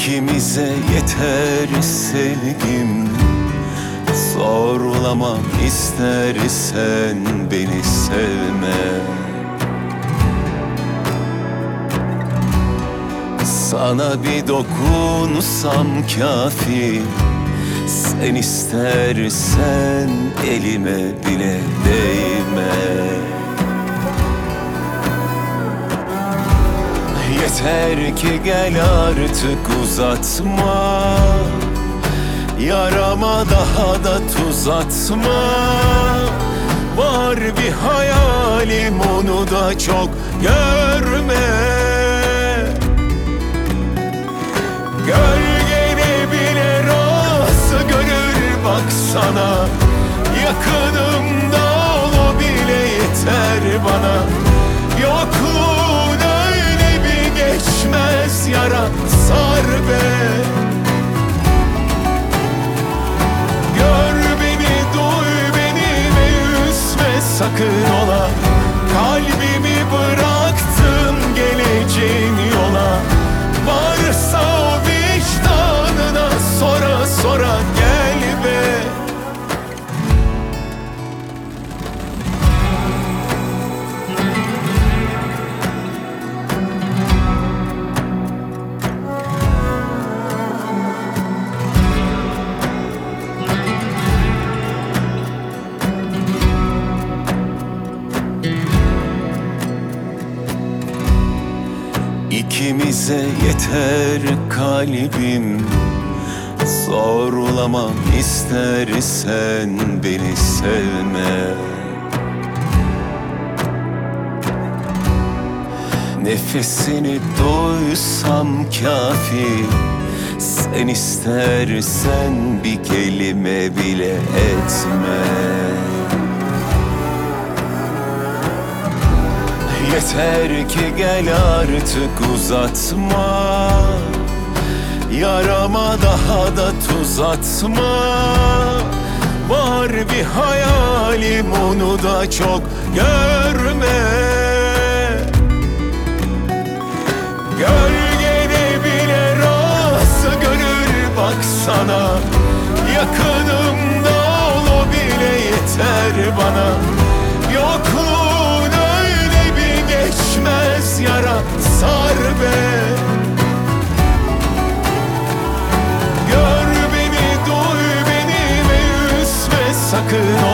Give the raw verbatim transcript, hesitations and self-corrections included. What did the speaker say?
İkimize yeter sevgim, zorlamam istersen beni sevme. Sana bir dokunsam kafi, sen istersen elime bile değme. Yeter ki gel artık uzatma, yarama daha da tuz atma. Var bir hayalim, onu da çok görme. Gölgene bile razı gönül baksana, yakınımda ol o bile yeter bana. Yokluğun öyle bir geçmez yara, sar be. Gör beni, duy beni ve üzme sakın ola. Kalbimi bıraktım geleceğin yola. Varsa o vicdanına sora sora gel be. İkimize yeter kalbim, zorlamam istersen beni sevme. Nefesini duysam kafi, sen istersen bir kelime bile etme. Yeter ki gel artık uzatma, yarama daha da tuz atma. Var bir hayalim, onu da çok görme. Gölgene bile razı gönül baksana, yakınımda ol o bile yeter bana. Yokluğun öyle bir geçmez yara, sar be. Gör beni, duy beni ve üzme sakın